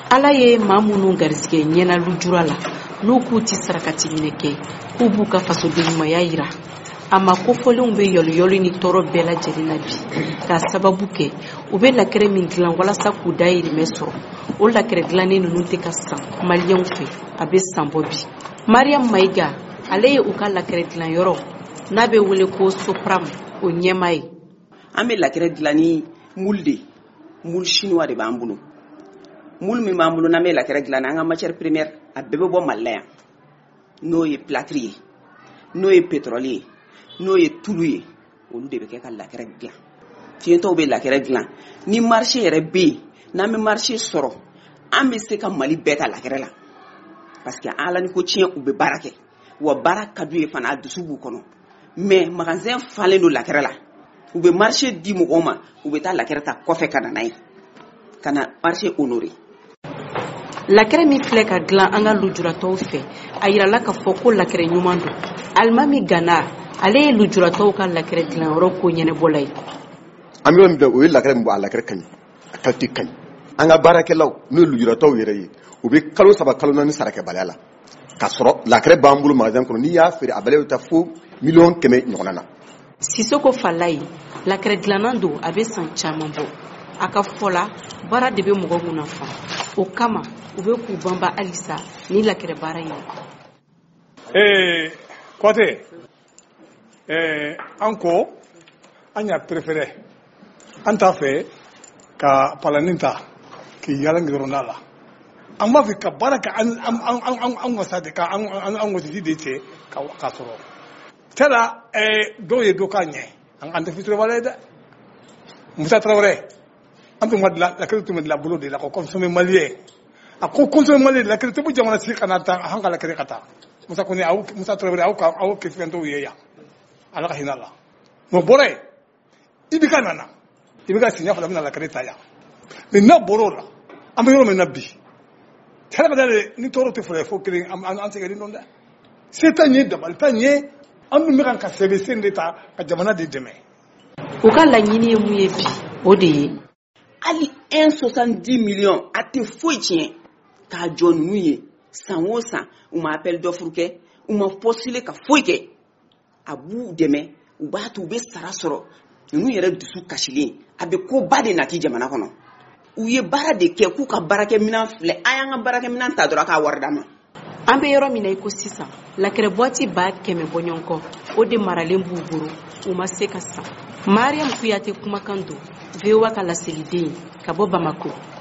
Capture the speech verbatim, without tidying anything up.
ala ye maa minnu garisɛgɛ ɲɛna lujura la n'u k'u ti sarakati minɛ kɛ k'u b'u ka fasodenɲumanya yira a ma kofɔlenw bɛ yɔliyɔli ni tɔɔrɔ bɛɛ lajɛlen na bi k'a sababu kɛ u bɛ lakɛrɛ min dilan walasa k'u dayirimɛ sɔrɔ o lakɛrɛ dilannen ninnu tɛ ka san maliyɛnw fɛ a bɛ san bɔ bi mariam mayiga ale ye u ka lakɛrɛ dilanyɔrɔ n'a bɛ wele ko sopram o ɲɛmaa ye. an bɛ lakɛrɛ dilan ni mulu de mulu chinois de b'an bolo mulu min b'an bolo n'an bɛ lakɛrɛ dilan an ka matière première a bɛɛ bɛ bɔ Mali la yan n'o ye plâtre ye n'o ye pétrole ye n'o ye tulu ye olu de bɛ kɛ ka lakɛrɛ dilan fiyentɔw bɛ lakɛrɛ dilan ni marché yɛrɛ bɛ yen n'an bɛ marché sɔrɔ an bɛ se ka Mali bɛɛ ta lakɛrɛ la parce que ala ni ko tiɲɛ u bɛ baara kɛ wa baara ka d'u ye fana a dusu b'u kɔnɔ mais magasin falen don lakɛrɛ la u bɛ marché di mɔgɔw ma u bɛ taa lakɛrɛ ta kɔfɛ ka na n'a ye ka na marché honorer. lakɛrɛ min filɛ ka dilan an ka lujuratɔw fɛ a yirala k'a fɔ ko lakɛrɛ ɲuman don alimami gana ale ye lujuratɔw ka lakɛrɛ dilanyɔrɔ ko ɲɛnɛbɔla ye. an bɛ yɔrɔ min bɛ o ye lakɛrɛ min bɔ a lakɛrɛ ka ɲi a qualité ka ɲi an ka baarakɛlaw n'o ye lujuratɔw yɛrɛ ye u bɛ kalo saba kalo naani sara kɛbaliya la k'a sɔrɔ lakɛrɛ b'an bolo magasin kɔnɔ n'i y'a feere a bɛlɛ bɛ taa fo miliyɔn kɛmɛ ɲɔgɔnna na. sisoko falaye lakɛrɛ dilannan don a bɛ san caman bɔ a ka fɔ la baara de bɛ mɔgɔ mun na fa o kama u bɛ k'u banba halisa ni lakɛrɛ baara ye. ee kɔte ee an ko an y'a préféré an t'a fɛ ka palanin ta k'i yaala ngirɔnda la an b'a fɛ ka baara kɛ an an an an wasa de ka an an an wasiji de cɛ ka ka sɔrɔ tela ee dɔw ye dɔ k'a ɲɛ an an tɛ fitiriwale dɛ Musa Traoré an tun ma dilan lakɛrɛ tun bɛ dilan bolo de la ko consommer malien a ko consommer malien lakɛrɛ tɛ bɔ jamana si kana taa an ka lakɛrɛ ka taa Musa kɔni aw Musa Traoré aw ka aw kɛ fɛn dɔw ye yan ala ka hinɛ la mais bɔra yen i bɛ ka nana i bɛ ka siɲɛ fila bɛna lakɛrɛ ta yan mais n'a bɔra o la an bɛ yɔrɔ min na bi hadamaden ni tɔɔrɔ tɛ fɔlɔ fo kelen an an sɛgɛnnen don dɛ se t'a ɲɛ dabali t'a ɲɛ an dun bɛ kan ka sɛbɛn de ta ka jamana de dɛmɛ. u ka laɲini ye mun ye bi o de ye hali un soixante-dix millions a tɛ foyi tiɲɛ k'a jɔ ninnu ye san o san u ma appel d'offre kɛ u ma postuler ka foyi kɛ a b'u dɛmɛ u b'a to u bɛ sara sɔrɔ ninnu yɛrɛ dusu kasilen a bɛ koba de nati jamana kɔnɔ u ye baara de kɛ k'u ka baarakɛminɛn filɛ a y'an ka baarakɛminɛn ta dɔrɔn k'a wari d'a ma. an bɛ yɔrɔ min na i ko sisan lakɛrɛ boîte ba kɛmɛ bɔɲɔgɔn kɔ o de maralen b'u bolo u ma se ka san. mariam kuyate kumakan don V O A ka laseliden ka bɔ Bamako.